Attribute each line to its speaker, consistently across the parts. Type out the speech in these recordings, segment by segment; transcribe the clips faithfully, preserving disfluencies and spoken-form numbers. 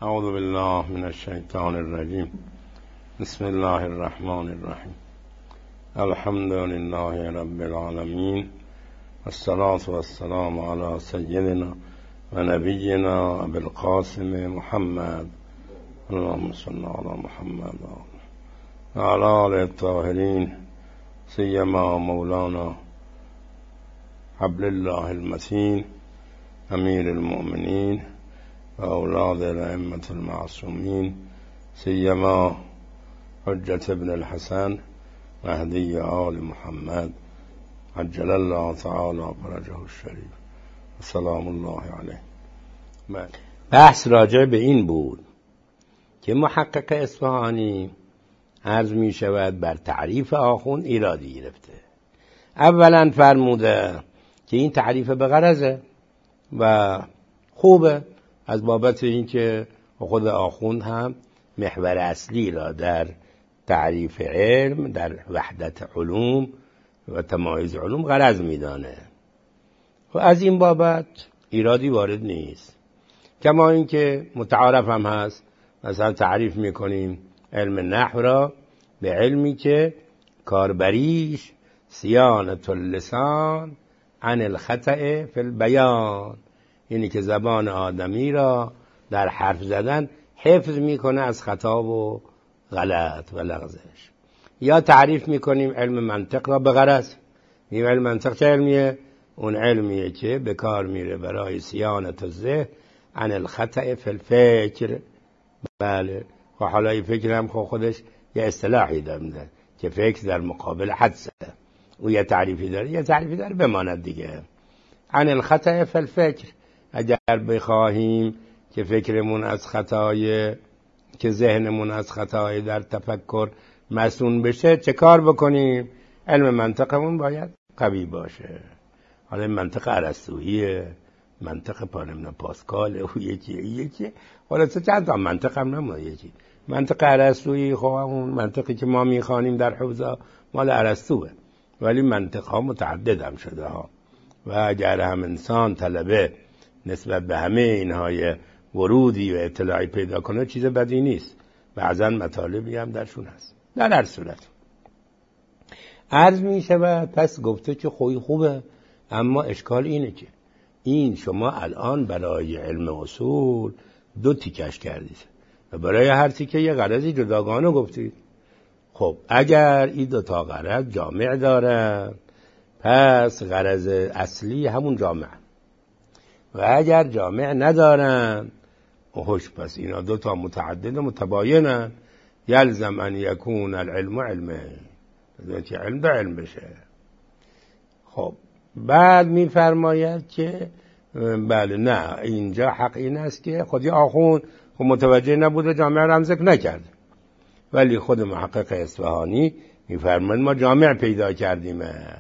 Speaker 1: اعوذ بالله من الشیطان الرجیم. بسم الله الرحمن الرحیم. الحمد لله رب العالمین، والصلاة والسلام علی سیدنا و نبینا ابی القاسم محمد، اللهم صل علی محمد و علی آله الطاهرین، سیما مولانا حبل الله المتین امیر المؤمنین و اولاد الائمة المعصومین، سیما حجت ابن الحسن مهدی آل محمد عجل الله تعالی فرجه الشریف، سلام الله علیه.
Speaker 2: بحث راجع به این بود که محقق اصفهانی عرض می شود بر تعریف آخوند ایرادی گرفته. اولا فرموده که این تعریف به غرضه و خوبه، از بابت اینکه خود آخوند هم محور اصلی را در تعریف علم، در وحدت علوم و تمایز علوم غرض میدانه و از این بابت ایرادی وارد نیست. کما اینکه متعارف هم هست، مثلا تعریف میکنیم علم نحو را به علمی که کاربریش صیانت اللسان عن الخطأ فی البیان، یعنی که زبان آدمی را در حرف زدن حفظ میکنه از خطا و غلط و لغزش. یا تعریف میکنیم علم منطق را به غرض، این علم منطق چه علمیه؟ اون علمیه که به کار میره برای صیانت الذهن عن الخطأ فی الفکر. بله، و حالا این فکر هم خودش یه اصطلاحی داره که فکر در مقابل حدسه، او یه تعریفی داره، یه تعریفی داره بماند دیگه. عن الخطأ فی الفکر، اگر بخواهیم که فکرمون از خطای که ذهنمون از خطای در تفکر مسئول بشه چه کار بکنیم؟ علم منطقمون باید قوی باشه. حالا منطق ارسطویی، منطق پانمنا پاسکال، او یکی یکی حالا چند تا منطق هم نمونه. یکی منطق ارسطویی، خب اون منطقی که ما میخوانیم در حوزه مال ارسطوئه، ولی منطق ها متعدد هم شده ها و اگر هم انسان طلبه نسبت به همه اینهای ورودی و اطلاعی پیدا کنه چیز بدی نیست، بعضا مطالبی هم درشون هست. در هر صورت عرض می شود پس گفته که خوی خوبه، اما اشکال اینه که این شما الان برای علم اصول دو تیکش کردید و برای هر تیکه یه غرضی جداگانه گفتید. خب اگر این دو تا غرض جامع دارن پس غرض اصلی همون جامع، و اگر جامع ندارن خوش پس اینا دو تا متعدد و متباینن. یلزم ان یکون العلم علمه، که علم به علم بشه. خب بعد میفرماید که بله نه، اینجا حق این است که خودی آخوند خب متوجه نبوده، جامع را هم ذکر نکرد، ولی خود محقق اصفهانی میفرماید ما جامع پیدا کردیم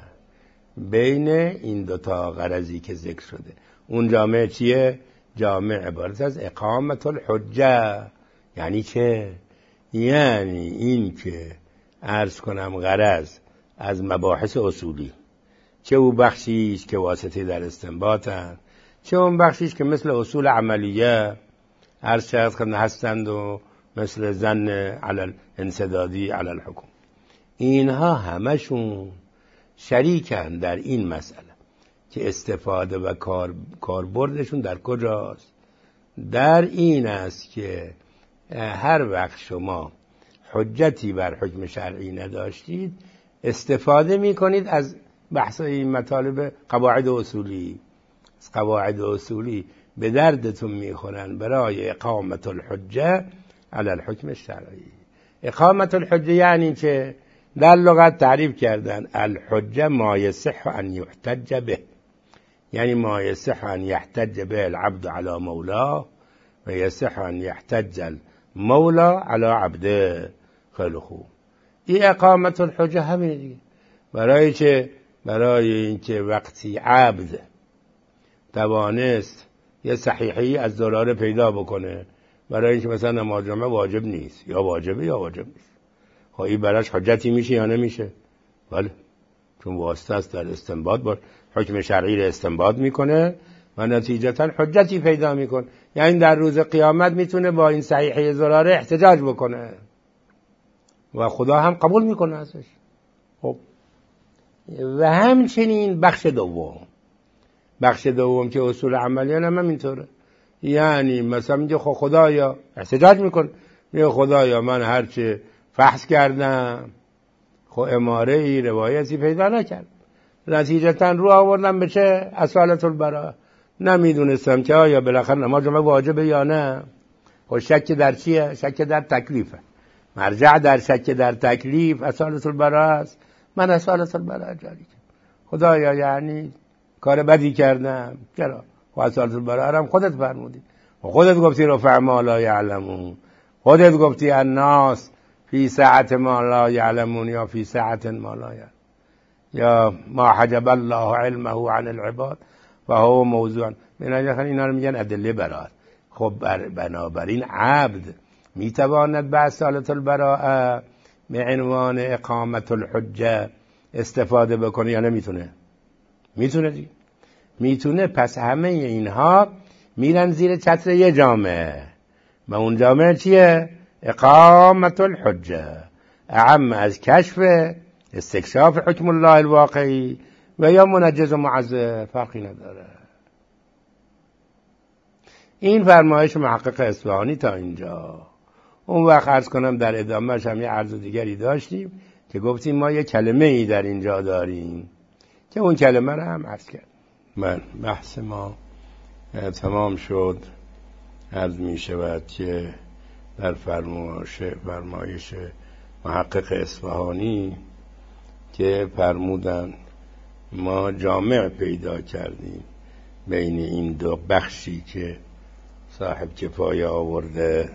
Speaker 2: بین این دوتا غرضی که ذکر شده. اون جامع چیه؟ جامع عبارت از اقامت الحجه. یعنی چه؟ یعنی این که عرض کنم غرض از مباحث اصولی، چه او بخشیش که واسطه در استنباطن، چه اون بخشیش که مثل اصول عملیه عرض شد هستند و مثل ظن علی الانسدادی علی الحکم، اینها همشون شریکن در این مسئله که استفاده و کار کاربردشون در کجاست؟ در این است که هر وقت شما حجتی بر حکم شرعی نداشتید استفاده میکنید از بحث این مطالب قواعد اصولی. از قواعد اصولی به دردتون میخورن برای اقامت الحجه علی الحکم الشرعی. اقامت الحجه یعنی که در لغت تعریف کردن الحجه ما یصح ان یحتج به، یعنی ما یصح ان یحتج به العبد علی مولاه و یصح ان یحتج المولا علی عبده. خیلی خوب، این اقامت الحجه همینه دیگه. برای چه؟ برای اینکه وقتی عبد توانست یه صحیحی از ضرار پیدا بکنه، برای اینکه مثلا نماز جمعه واجب نیست یا واجبه یا واجب نیست، خب این براش حجتی میشه یا نمیشه؟ بله، چون واسطه است در استنباط با حکم شرعی رو استنباط میکنه و نتیجتا حجتی پیدا میکنه. یعنی در روز قیامت میتونه با این صحیحه زراره احتجاج بکنه و خدا هم قبول میکنه ازش. خب و همچنین بخش دوم، بخش دوم که اصول عملیان هم اینطوره، یعنی مثلا میگه خب خدایا، احتجاج میکنه، میگه خدایا من هرچه فحص کردم خب اماره ای روایتی پیدا نکرد، نتیجتا رو آوردم به چه؟ اصالت البراءه. نمیدونستم که آیا بالاخره نماز جمعه واجبه یا نه. خب شک در چیه؟ شک در تکلیفه. مرجع در شک در تکلیف اصالت البراءه است. من اصالت البراءه جاری کردم. خدایا یعنی کار بدی کردم. چرا؟ خب اصالت البراءه هم خودت فرمودی، خودت گفتی رفع ما لا یعلمون، خودت گفتی الناس فی ساعت ما لا یعلمون یا فی ساعت ما لا یعلمون یا ما حجب الله علمه عن العباد و هو موضوع. اینا رو میگن ادله برات. خب بنابراین عبد میتواند به اصالت البراءه به عنوان اقامت الحجه استفاده بکنه یا نمیتونه؟ میتونه دیگه، میتونه. پس همه اینها میرن زیر چتر یه جامعه و اون جامعه چیه؟ اقامت الحجه، اعم از کشف استکشاف حکم الله الواقعی و یا منجز و معذر، فرقی نداره. این فرمایش محقق اصفهانی تا اینجا. اون وقت عرض کنم در ادامهش هم یه عرض دیگری داشتیم که گفتیم ما یه کلمه ای در اینجا داریم که اون کلمه رو هم عرض کرد.
Speaker 1: من بحث ما تمام شد. عرض می شود که در فرمایش فرمایش محقق اصفهانی که فرمودن ما جامع پیدا کردیم بین این دو بخشی که صاحب کفایه آورده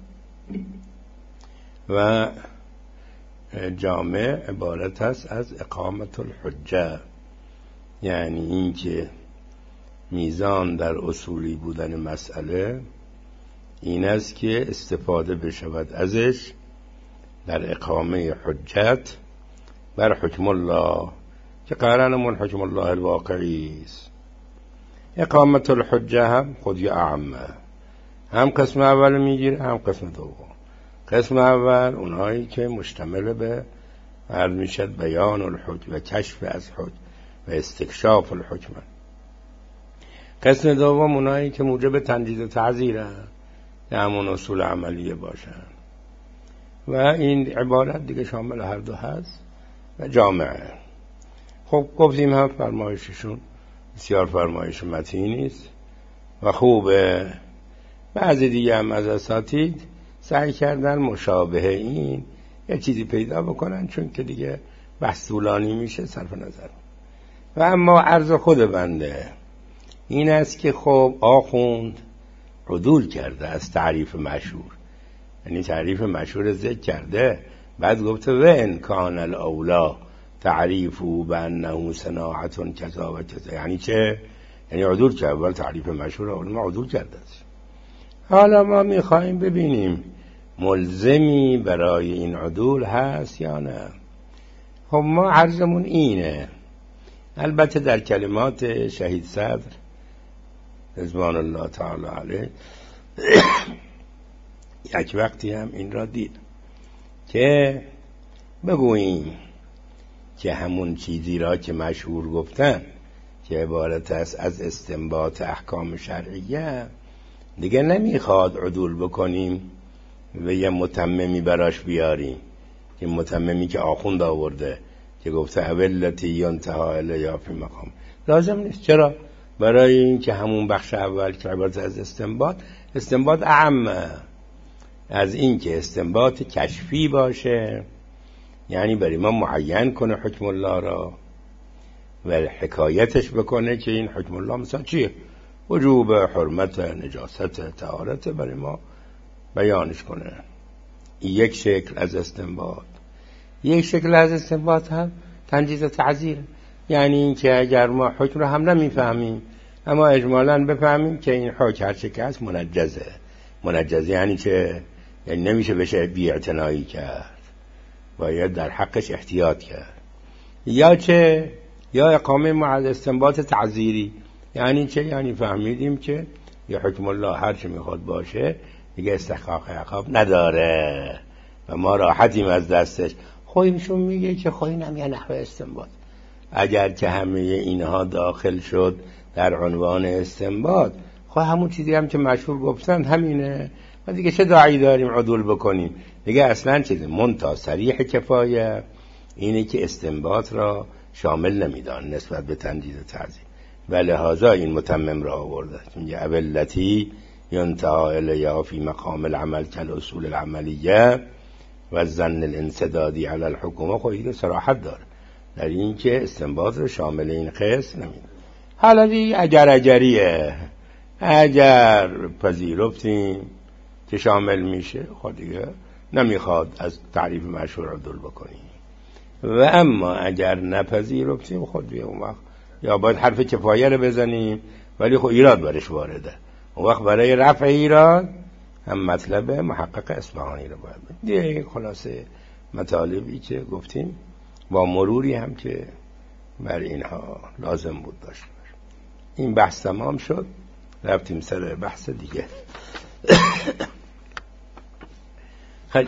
Speaker 1: و جامع عبارت است از اقامت الحجه، یعنی این که میزان در اصولی بودن مسئله این است که استفاده بشود ازش در اقامه حجت بر حکم الله که قرانمون حکم الله الواقعی است. اقامت الحجه هم خودی اعمه، هم قسم اول میگیره هم قسم دوم. قسم اول اونهایی که مشتمل به عرض میشد بیان الحکم و کشف از حکم و استکشاف الحکم. قسم دوم اونهایی که موجب تنجیز و تعزیره، همون اصول عملیه باشن و این عبارت دیگه شامل هر دو هست و جامعه. خب گفتیم هم فرمایششون بسیار فرمایش متینی است و خوبه. بعضی دیگه هم از اساتید سعی کردن مشابه این یه چیزی پیدا بکنن، چون که دیگه بحث طولانی میشه صرف نظر. و اما عرض خود بنده این است که خب آخوند عدول کرده از تعریف مشهور، یعنی تعریف مشهور ذکر کرده، بعد گفته و ان کان الاولا تعریفو بانه صناعت کذا و کذا. یعنی چه؟ یعنی عدول کرده. اول تعریف مشهور علما عدول کرده است. حالا ما میخوایم ببینیم ملزمی برای این عدول هست یا نه. خب ما عرضمون اینه، البته در کلمات شهید صدر رضوان الله تعالی علیه یک وقتی هم این را دید که بگوییم که همون چیزی را که مشهور گفتن که عبارت است از استنباط احکام شرعیه دیگه نمیخواد عدول بکنیم و یه متممی براش بیاریم، که متممی که آخوند آورده که گفته اولتی ینتها الیا فی مقام، لازم نیست. چرا؟ برای این که همون بخش اول که عبارت از استنباط، استنباط اعم از این که استنباط کشفی باشه، یعنی برای ما معین کنه حکم الله را و حکایتش بکنه که این حکم الله مثلا چیه، وجوب، حرمت، نجاست، طهارت، برای ما بیانش کنه. یک شکل از استنباط. یک شکل از استنباط هم تنجیز و تعزیر، یعنی این که اگر ما حکم رو هم نمیفهمیم اما اجمالاً بفهمیم که این حکم هر چه که هست منجزه. منجزه یعنی که یعنی نمیشه بشه بی اعتنایی کرد، باید در حقش احتیاط کرد. یا چه؟ یا اقامه مع استنباط تعزیری، یعنی چه؟ یعنی فهمیدیم که
Speaker 2: یا حکم الله هر چی میخواد باشه دیگه استحقاق عقاب نداره و ما راحتیم از دستش. خودشون میگه که خود اینم یه نحوه استنباط. اگر که همه اینها داخل شد در عنوان استنباط، خب همون چیزی هم که مشهور گفتن همینه و دیگه چه داعی داریم عدول بکنیم دیگه؟ اصلا چیزی منتها صریح کفایه اینه که استنباط را شامل نمیدان نسبت به تندید و تعظیم و لحاظا این متمم را آورده. میگه اولتی ینتهی الیا فی مقام العمل کل اصول العملیه و ظن الانسدادی علی الحکومه. خب این صراحت داره در این که استنباط را شامل این قسم نمیدان. حالا دیگه اگر اگریه، اگر پذیرفتیم که شامل میشه، خب دیگه نمیخواد از تعریف مشهور عدول بکنیم. و اما اگر نپذیرفتیم، خب دیگه اون وقت یا باید حرف کفایه رو بزنیم ولی خب ایراد برش وارده. اون وقت برای رفع ایراد هم مطلب محقق اصفهانی رو باید بگیم. دیگه خلاصه مطالبی که گفتیم با مروری هم که بر اینها لازم بود داشته باشیم. این بحث تمام شد، رفتیم سر بحث دیگه. خیلی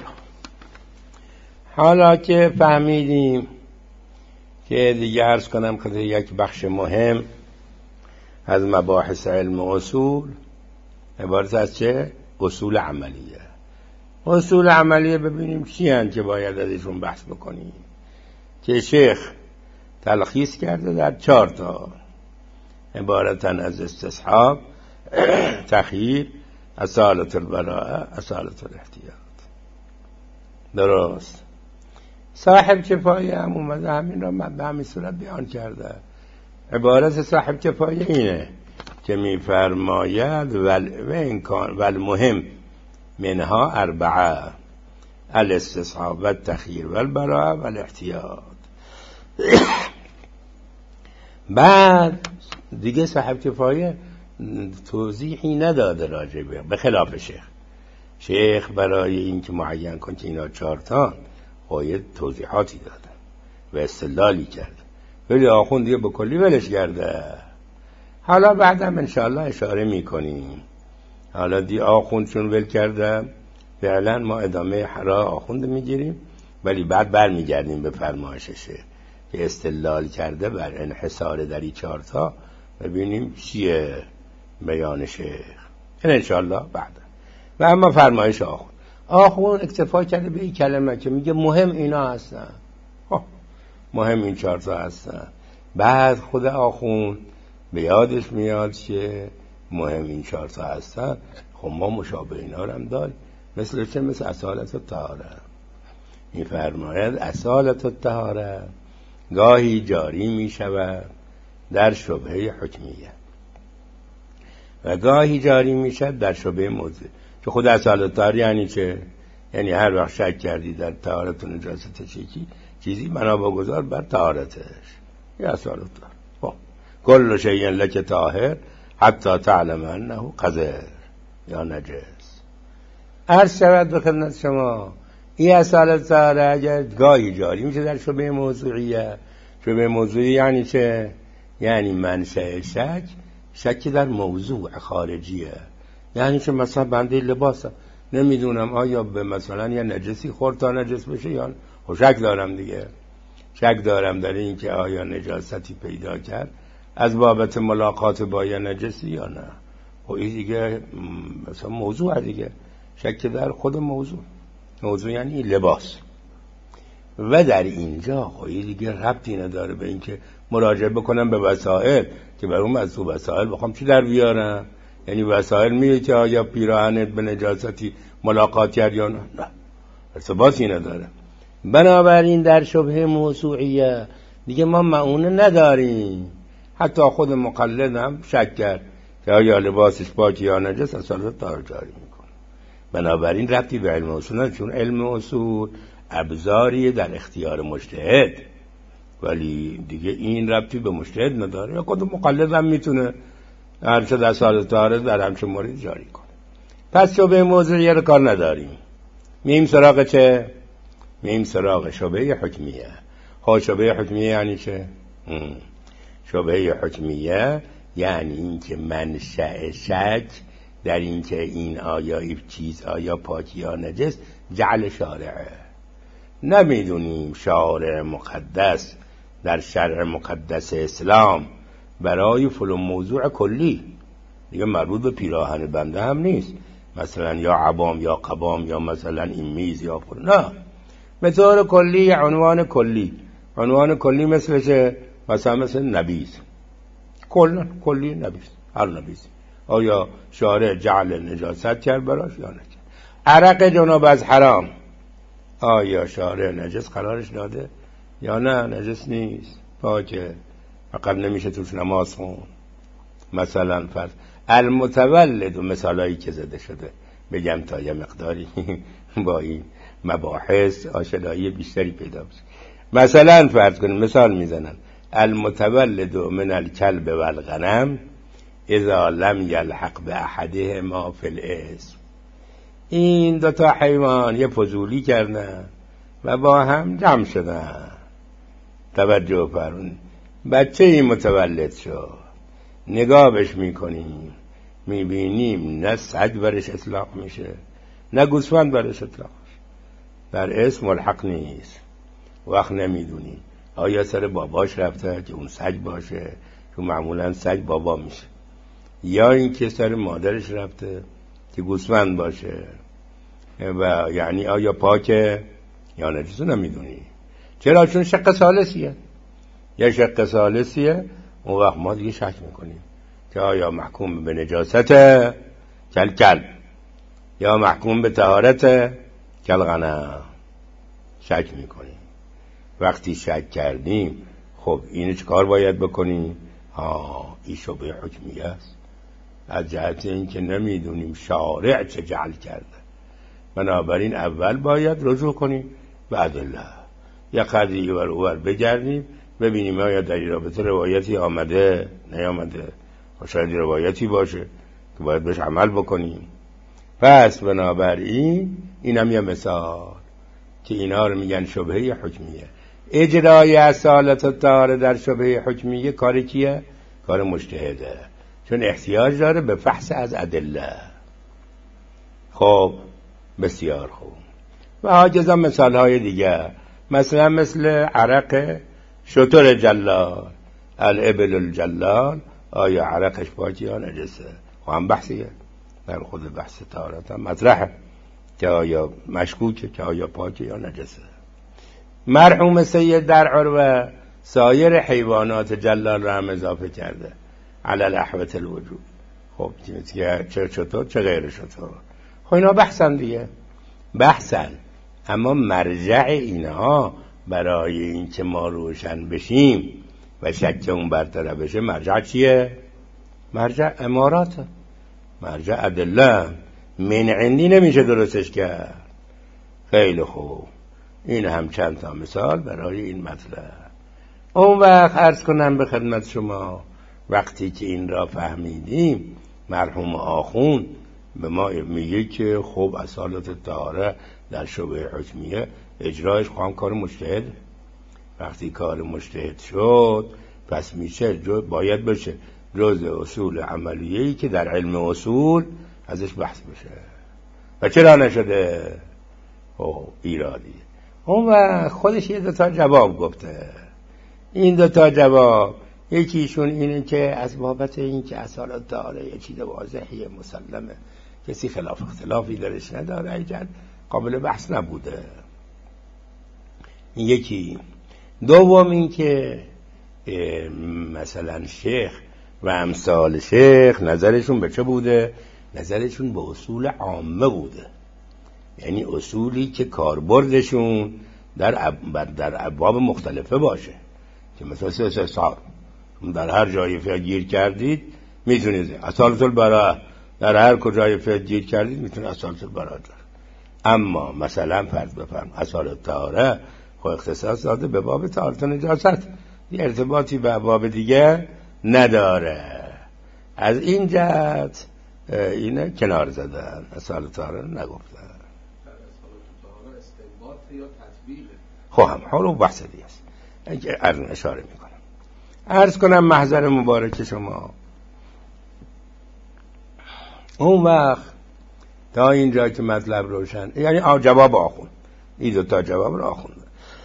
Speaker 2: حالا که فهمیدیم که دیگه عرض کنم که یک بخش مهم از مباحث علم و اصول عبارت از چه؟ اصول عملیه. اصول عملیه ببینیم چی هستند که باید ازشون بحث بکنیم که شیخ تلخیص کرده در چهار تا، عبارتن از استصحاب، تخییر، اصالت البراءه، اصالت الاحتیاط. درست. صاحب کفایه هم اومده همین را به همین صورت بیان کرده. عبارت صاحب کفایه اینه که میفرماید ول و انکان والمهم منها اربعه الاستصحاب و التخییر و البراءه و الاحتیاط. بعد دیگه صاحب کفایه توضیحی نداده راجع به به خلاف شیخ. شیخ برای این که معین کن که اینا چهارتان باید توضیحاتی داده و استدلالی کرده، ولی آخوند دیگه به کلی ولش کرده. حالا بعدم انشاءالله اشاره میکنیم. حالا دی آخوند چون ول کرده فعلا ما ادامه را آخوند میگیریم، ولی بعد بر میگردیم به فرمایش شیخ که استدلال کرده بر انحصار در این چهارتا، ببینیم چیه بیان شیخ. این انشاءالله بعد. و اما فرمایش آخوند، آخوند اکتفا کرده به این کلمه که میگه مهم اینا هستن. مهم این چهارتا هستن. بعد خود آخوند به یادش میاد که مهم این چهارتا هستن. خب ما مشابه اینا رو هم داریم. مثل چه؟ مثل اصالت الطهاره. میفرماید اصالت الطهاره گاهی جاری میشود در شبهه حکمیه و گاهی جاری میشد در شبهه موضوع. که خود اصالت الطهاره یعنی چه؟ یعنی هر وقت شک کردی در طهارت و نجاست چیزی چیزی بنا بگذار بر طهارتش. یه اصالت الطهاره. خب کل شیء لک طاهر حتی تعلم انه قذر یا نجس. عرض شود به خدمت شما این اصالت الطهاره اگر گاهی جاری میشه در شبهه موضوعیه. شبهه موضوعی یعنی چه؟ یعنی منشأ شک شک در موضوع خارجیه. یعنی که مثلا بنده لباسم نمیدونم آیا به مثلا یه نجسی خورد تا نجس بشه یا نه. خب شک دارم دیگه، شک دارم در این که آیا نجاستی پیدا کرد از بابت ملاقات با یه نجسی یا نه. خب این دیگه مثلا موضوع دیگه، شک در خود موضوع. موضوع یعنی لباس. و در اینجا خب این دیگه ربطی نداره به این که مراجعه بکنم به وسائل که برام از تو وسائل بخوام چی در بیارم. یعنی وسائل میگه که آیا پیراهنت به نجاستی ملاقات کرد یا نه. نه، ارتباطی نداره. بنابراین در شبهه موضوعیه دیگه ما معونه نداریم. حتی خود مقلد هم شک کرد که آیا لباسش پاک یا نجس، اصالت طهاره جاری میکنه. بنابراین ربطی به علم اصول نداره، چون علم اصول ابزاری در اختیار مجتهد، ولی دیگه این ربطی به مجتهد نداره. یا خود مقلد هم میتونه هر چه اصالت طهاره در همچه مورد جاری کنه. پس شبهه موضوعیه رو کار نداریم. میم سراغ چه؟ میم سراغ شبهه حکمیه. ها شبهه حکمیه یعنی چه؟ شبهه حکمیه
Speaker 1: یعنی اینکه منشأ شک در اینکه این آیا این چیز آیا پاک یا نجس جعل شارعه. نمیدونیم شارع مقدس در شرع مقدس اسلام برای فلان موضوع کلی دیگه مربوط به پیراهن بنده هم نیست، مثلا یا عبام یا قبام یا مثلا این میز یا فلان، نه، به طور کلی عنوان کلی. عنوان کلی مثل چه؟ مثلا مثل نبیذ، کلا کلی نبیذ، هر نبیذ آیا شارع جعل نجاست کرد براش یا نکرد. عرق جناب از حرام آیا شارع نجس قرارش داده یا نه؟ نجس نیست، پاکه، فقط نمیشه توش نماز خون. مثلا فرض المتولد و مثالایی که زده شده بگم تا یه مقداری با این مباحث آشنایی بیشتری پیدا بشه. مثلا فرض کنیم مثال میزنن المتولد من الکلب و الغنم اذا لم یلحق به احدهما فی الاسم. این دو تا حیوان یه فضولی کردن و با هم جمع شدن. توجه فرمون، بچه این متولد شد، نگاهش میکنیم میبینیم نه سگ برش اطلاق میشه نه گوسفند برش اطلاق میشه، در اسم ملحق نیست. وقت نمیدونیم آیا سر باباش رفته که اون سگ باشه، چون معمولا سگ بابا میشه، یا این که سر مادرش رفته که گوسفند باشه، و یعنی آیا پاکه یا نجس نمیدونی. چرا؟ چون شق ثالثیه، یا شق ثالثیه. اون وقت ما دیگه شک میکنیم که آیا محکوم به نجاست کل کل یا محکوم به طهارت کل غنم. شک میکنیم. وقتی شک کردیم خب اینو چه کار باید بکنیم؟ ها، این شبه حکمیه است، از جهت این که نمیدونیم شارع چه جعل کرده. بنابراین اول باید رجوع کنیم به ادله، یا قدری ور اور بگردیم ببینیم آیا در این رابطه روایتی آمده نیامده، و شاید روایتی باشه که باید بهش عمل بکنیم. پس بنابراین اینم یه مثال که اینا رو میگن شبهه حکمیه. اجرای اصالت الطهاره در شبهه حکمیه کار کیه؟ کار مجتهده، چون احتیاج داره به فحص از ادله. خب بسیار خوب. و حاجزا مثال های دیگه، مثلا مثل عرق شتر جلال، الابل الجلال، آیا عرقش پاکی یا نجسه؟ و هم بحثیه، در خود بحث طهارت هم مطرحه که آیا مشکوکه که آیا پاکی یا نجسه. مرحوم سید در عروه سایر حیوانات جلال را هم اضافه کرده علی الاحوت الوجود. خب چه چطور چه غیر چطور، خب اینا بحثن دیگه، بحثن. اما مرجع اینها برای این که ما روشن بشیم و شک اون برطرف بشه، مرجع چیه؟ مرجع امارات، مرجع ادله. من عندی نمیشه درستش کرد. خیلی خوب، این هم چند تا مثال برای این مطلب. اون وقت عرض کنم به خدمت شما، وقتی که این را فهمیدیم، مرحوم آخون به ما میگه که خب اصالت طهاره در شبه حکمیه اجرایش خواهم کار مجتهد. وقتی کار مجتهد شد پس میشه باید بشه جز اصول عملیه‌ای که در علم اصول ازش بحث بشه. و چرا نشده؟ او ایرادی. اون و خودش یه دوتا جواب گفته. این دوتا جواب، یکیشون اینه که از بابت این که اصالت طهاره یه چیز واضحیه مسلمه، کسی خلاف اختلافی درش نداره، ایجاد قابل بحث نبوده. یکی. دوم این که مثلا شیخ و امثال شیخ نظرشون به چه بوده؟ نظرشون به اصول عامه بوده، یعنی اصولی که کاربردشون در اب... در ابواب مختلفه باشه، که مثلا سه سال در هر جای فقه گیر کردید میتونید اصالت البراءه، در هر کجای فقه گیر کردید میتونید اصالت البراءه داره. اما مثلا فرض بفرم اصالت طهاره خب اختصاص داده به باب طهارت نجاست، یه ارتباطی به باب دیگه نداره. از این جهت اینه کنار زدن، اصالت طهاره نگفتن. خب هم حالا بحث دیگه است، اشاره میکنم. عرض کنم محضر مبارک شما
Speaker 2: اون وقت تا اینجا که مطلب روشن، یعنی جواب آخوند، این دو تا جواب رو آخوند.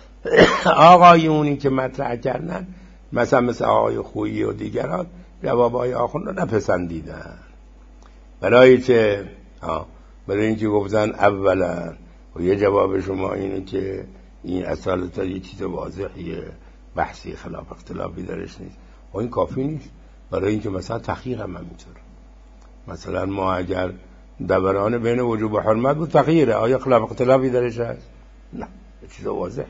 Speaker 2: آقایونی که مطرح کردن مثلا مثل آقای خویی و دیگران جوابای آخوند رو نپسندیدن، برای که برای اینکه گفتن اولا و یه جواب شما اینه که این اصالتا یه چیز واضحیه، بحثی خلاف اختلافی درش نیست. و این کافی نیست، برای اینکه مثلا تخییر هم همینطور. مثلا ما اگر دوران بین وجوب و حرمت بود تخییره، آیا خلاف اختلافی درش هست؟ نه، یه چیز واضحه،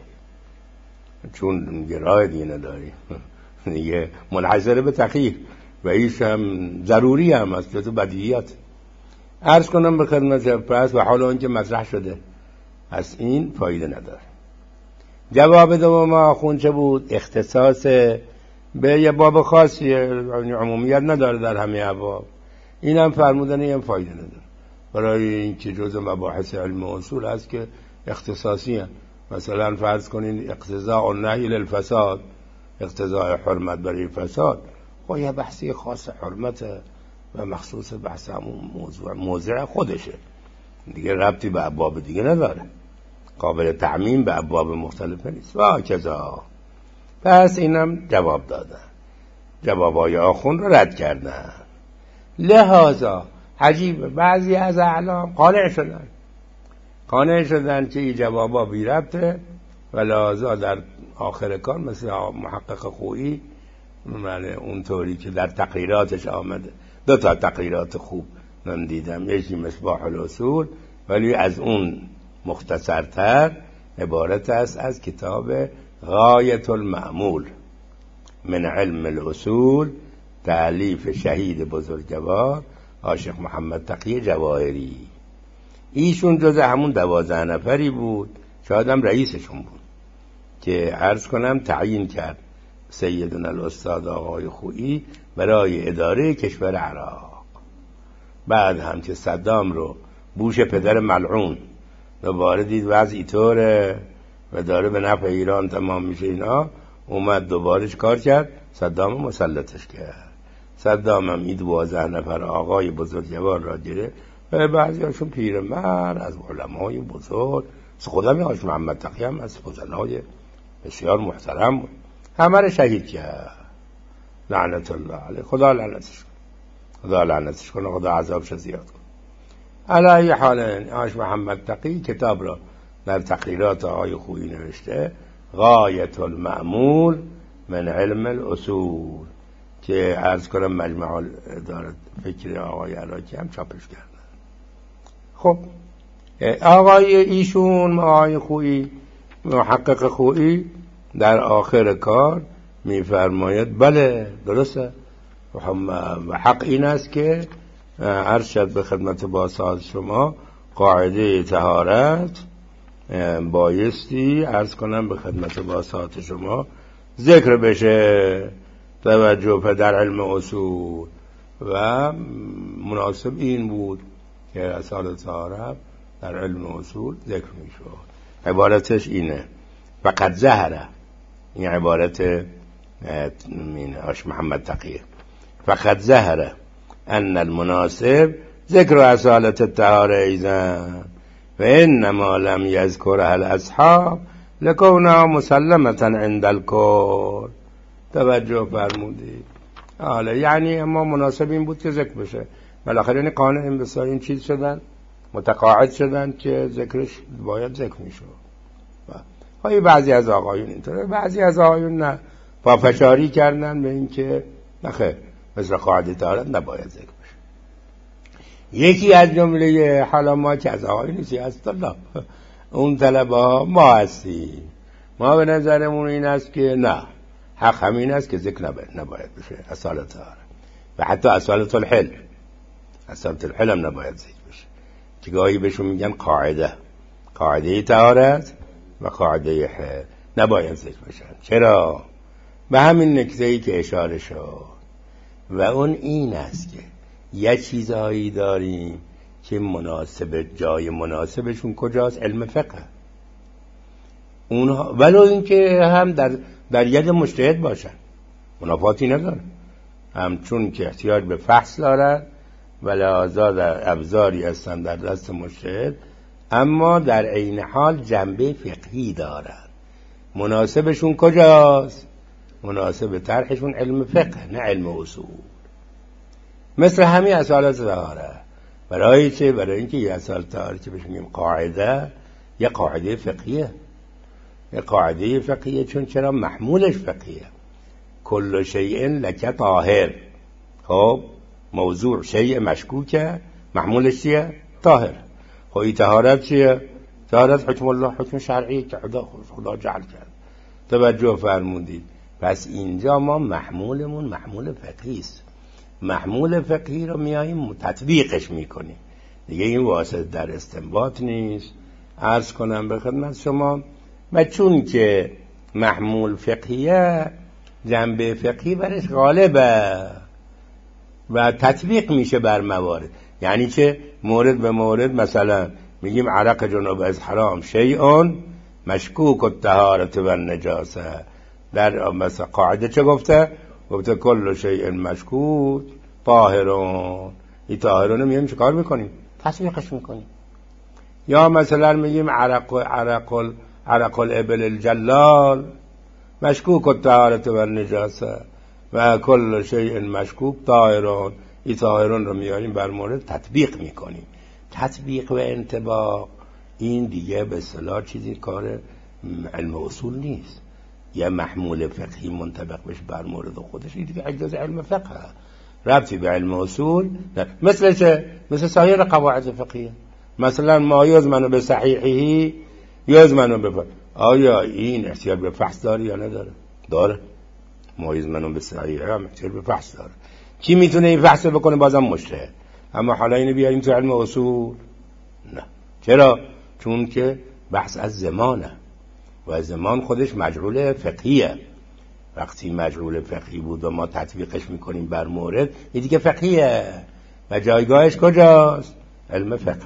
Speaker 2: چون یه راه دیگه نداری دیگه منحصره به تخییر و ایش هم ضروری هم است، تو بدیهیات. عرض کنم به خدمت پس و حالا اینکه مطرح شده از این فایده نداره. جواب دوم آخوند چه بود؟ اختصاص به یه باب خاصی، عمومیت نداره در همه ابواب. این هم فرمودن این هم فایده نداره، برای اینکه جزء مباحث علم و اصول هست که اختصاصی هست. مثلا فرض کنین اقتضاء النهی للفساد، اقتضاء حرمت برای فساد، خب یه بحثی خاص حرمت و مخصوص بحث همون موضوع موضوع خودشه دیگه، ربطی به ابواب دیگه نداره، قابل تعمیم به ابواب مختلف نیست و کذا. پس اینم جواب دادن، جوابای آخوند رو رد کردن. لحاظا عجیبه بعضی از اعلام قانع شدن قانع شدن که این جوابا بی ربطه و لحاظا در آخر کار مثل محقق خویی معنی اونطوری که در تقریراتش آمده، دو تا تقریرات خوب من دیدم، یکی مصباح الاصول ولی از اون مختصرتر، عبارت است از کتاب غایت المعمول من علم الاصول، تألیف شهید بزرگوار عاشق محمد تقی جواهری. ایشون جز همون دوازده نفری بود، شاید هم رئیسشون بود، که عرض کنم تعیین کرد سیدنا الاستاد آقای خویی برای اداره کشور عراق. بعد هم که صدام رو بوش پدر ملعون دوباره دید وضعی طوره و داره به نفع ایران تمام میشه اینا، اومد دوباره کار کرد، صدام مسلطش کرد. صدام هم این دوازده نفر آقای بزرگوار را گرفت و بعضی هاشون پیرمرد از علمای بزرگ، خودم عاشق محمد تقی هم از فضلای بسیار محترم بود، همه را شهید کرد. لعنت الله علیه، خدا لعنتش کنه، خدا لعنتش کنه، خدا عذابش زیاد کنه. علی حال عاشق محمد تقی کتاب را در تقریرات آقای خویی نوشته، غایت المعمول من علم الاصول، که عرض کنم مجمع اداره فکر آقای عراقی هم چاپش کردن. خب آقای ایشون آقای خویی محقق خویی در آخر کار میفرماید بله درسته و حق این است که عرض شد به خدمت باساز شما قاعده طهارت بایستی عرض کنم به خدمت باساز شما ذکر بشه، توجه پدر علم اصول، و مناسب این بود که اصال طهارت در علم اصول ذکر می شود. عبارتش اینه، فقط زهره، این عبارت عاشق محمد تقی، فقط زهره ان المناسب ذکر اصالت الطهاره ایضا و انما لم یذکرها الاصحاب لکونها مسلمه عند الکل. توجه فرمودید. حالا یعنی اما مناسب این بود که ذکر بشه، بالاخره یعنی قانع این بسیار این چیز شدن، متقاعد شدن که ذکرش باید ذکر میشه. های بعضی از آقایون اینطوره، بعضی از آقایون نه، پافشاری کردن به این که نخیر مثل قاعده طهارت نباید ذکر بشه. یکی از جمله حالا ما که از آقایون نیستی هست الله، اون طلبه ها ما هستی، ما به نظرمون این است که نه، حق همین است که ذکر نباید بشه اصالت طهارت، و حتی اصالت الحل، اصالت الحل هم نباید ذکر بشه، که گاهی بهشون میگن قاعده، قاعده طهارت و قاعده حل نباید ذکر بشن. چرا؟ به همین نکته‌ای که اشاره شد، و اون این است که یه چیزایی داریم که مناسب، جای مناسبشون کجاست؟ علم فقه اونها، ولو اینکه هم در در ید مجتهد باشن منافاتی نداره، هم چون که احتیاج به فحص دارن
Speaker 1: و لحاظا در ابزاری هستند در دست مجتهد، اما در عین حال جنبه فقهی دارند. مناسبشون کجاست؟ مناسب طرحشون علم فقه، نه علم اصول. مثل همین اصالت طهاره. برای چه؟ برای اینکه یه اصالت طهاره که بهش میگیم قاعده، یه قاعده فقهیه، یه قاعده فقهیه. چون چرا؟ محمولش فقهیه. کل شیء لک طاهر. خب موضوع شیء مشکوکه، محمولش چیه؟ طاهر. خب این طهارت چیه؟ طهارت حکم الله، حکم شرعی که خدا خدا جعل کرد. توجه فرمودید. پس اینجا ما محمولمون محمول فقهی است. محمول فقهی رو میاییم تطبیقش میکنیم دیگه. این واسطه در استنباط نیست. عرض کنم به خدمت شما، و چون که محمول فقهیه، جنبه فقهی برش غالبه و تطبیق میشه بر موارد. یعنی چه؟ مورد به مورد. مثلا میگیم عرق جنوب از حرام شیئون مشکوک الطهارة و النجاسه. در مثلا قاعده چه گفته؟ گفته کل شیء مشکوک طاهرون. این طاهرون رو میگیم چه کار میکنیم؟ تطبیقش میکنیم. یا مثلا میگیم عرق عرق عرق الابل الجلال مشکوک الطهارة و النجاسه و کل شیء مشکوک طاهرون. این طاهرون رو میاریم بر مورد تطبیق میکنیم. تطبیق و انطباق این دیگه به اصطلاح چیزی کار علم اصول نیست. یه محمول فقهی منطبق بشه بر مورد خودش، این دیگه اجازه علم فقه، ربطی به علم اصول نه. مثل چه؟ مثل سایر قواعد فقهیه. مثلا ما یزمن به صحیحی یزمن به، آیا این احتیاج به فحص داره یا نداره؟ داره. ما یزمن به صحیحی هم احتیاج به فحص داره. کی میتونه این فحص بکنه؟ بازم مجتهد. اما حالا اینو بیاریم تو علم اصول؟ نه. چرا؟ چون که بحث از زمانه و زمان خودش مجعول فقهیه. وقتی مجعول فقهی بود و ما تطبیقش میکنیم بر مورد، این دیگه فقهیه و جایگاهش کجاست؟ علم فقه.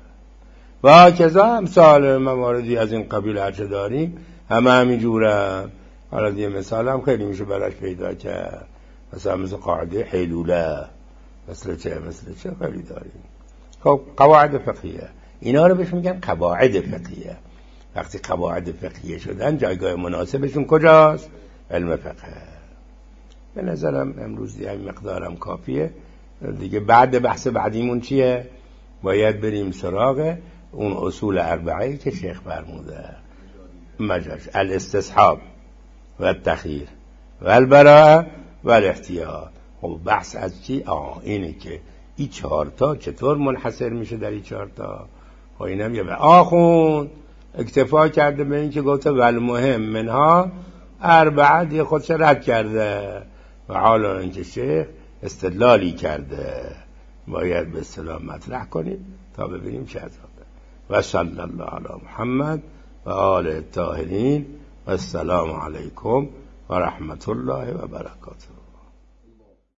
Speaker 1: و کذا امثال مواردی از این قبیل هرچه داریم همه همینجوره. حالا دیگه مثال هم خیلی میشه براش پیدا کرد. مثلا مثل قاعده حیلوله، مثل چه مثل چه خیلی داریم. خب قواعد فقهیه، اینا رو بهش میگن قواعد فقهیه. وقتی قواعد فقهیه شدن، جایگاه مناسبشون کجاست؟ علم فقه. به نظرم امروز دیگه مقدارم کافیه دیگه. بعد بحث بعدیمون چیه؟ باید بریم سراغ اون اصول اربعه‌ای که شیخ فرموده. مجاز الاستصحاب و التخییر و البراءه و الاحتیاط. خب بحث از چی؟ آه اینه که این چهارتا چطور منحصر میشه در این چهارتا. خب اینم یه آخون اکتفا کرده به این که گفته ول مهم منها اربعه، دیگه خودش رد کرده. و حالا اینکه شیخ استدلالی کرده باید به اصطلاح مطرح کنیم تا ببینیم چه عذابه. و صلی الله علی محمد و آل الطاهرین و السلام علیکم و رحمت الله و برکاته.